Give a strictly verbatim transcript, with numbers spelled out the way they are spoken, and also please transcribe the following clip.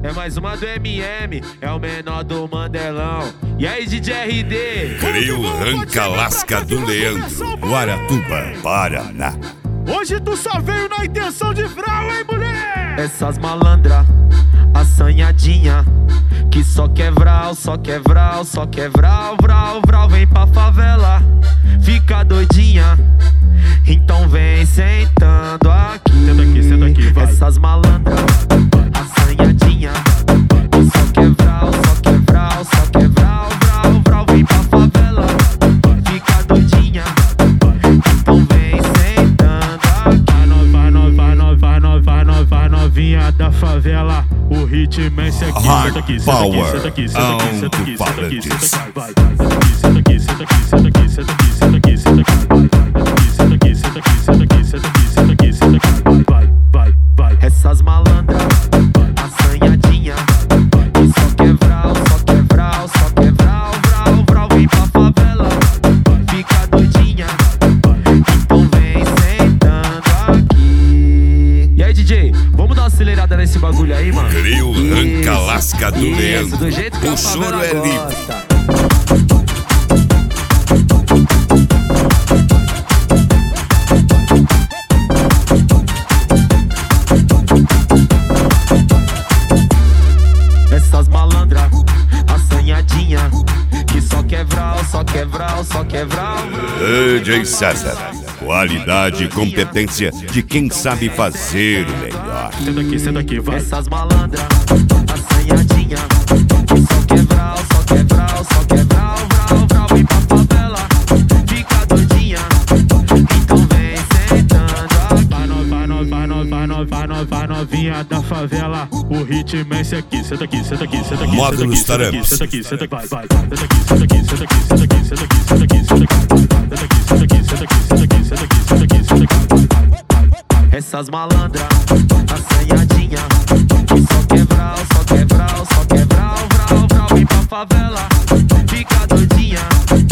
É mais uma do M M, é o menor do Mandelão. E aí, D J R D? Crio Ranca Lasca do Leandro, Guaratuba, Paraná. Hoje tu só veio na intenção de vral, hein, mulher? Essas malandra, assanhadinha, que só quer vral, só quer vral, só quer vral, vral, vral. Vem pra favela, fica doidinha, então vem sentando aqui. Senta aqui, senta aqui, vai. Essas malandra, assanhadinha, que só quer vral, só quer vral, só quer vral, vral, vral. Vem pra favela, fica doidinha, então vem sentando aqui. Vai, vai, vai, vai, vai, vai, vai, novinha da favela. O ritmo é esse aqui, senta aqui, senta aqui, senta aqui, senta aqui, senta aqui, senta aqui, senta aqui, vai, senta aqui, senta aqui, senta aqui, senta aqui, senta aqui, senta aqui, senta aqui, senta aqui, senta aqui, senta aqui, senta aqui, senta aqui, vai, vai, vai. Essas malandra, assanhadinha, que só quer vral, só quer vral, só quer vral, vral, vral. Vem pra favela, fica doidinha, então vem sentando aqui. E aí, D J, vamos dar uma acelerada nesse bagulho aí, mano? Crio Ranca Lasca do Isso, Leandro, do jeito que o a favela choro é livre. gosta. Essas malandra, assanhadinha, que só quer vral, só quer vral, só quer vral. D J César, qualidade e competência de quem sabe fazer o melhor. Senta aqui, senta aqui, vai. Essas malandra, assanhadinha, que só quer vral, só quer vral, só quer vral, vral, vral. Vem pra favela, fica doidinha, então vem sentando aqui. Vai, no, vai, no, vai, no, vai, no, vai, no, vai, novinha da favela. O ritmo é esse aqui, senta aqui, senta aqui, senta aqui, Módulos senta aqui, Taramps. senta aqui, senta aqui, vai, vai, senta aqui, senta aqui, senta aqui, senta aqui, senta aqui, senta aqui, senta aqui, senta aqui, senta aqui, senta aqui, senta aqui, senta aqui, senta aqui, senta aqui. Essas malandra, assanhadinha, que só quer vral, só quer vral, só quer vral, vral, vral. Vem pra favela, fica doidinha,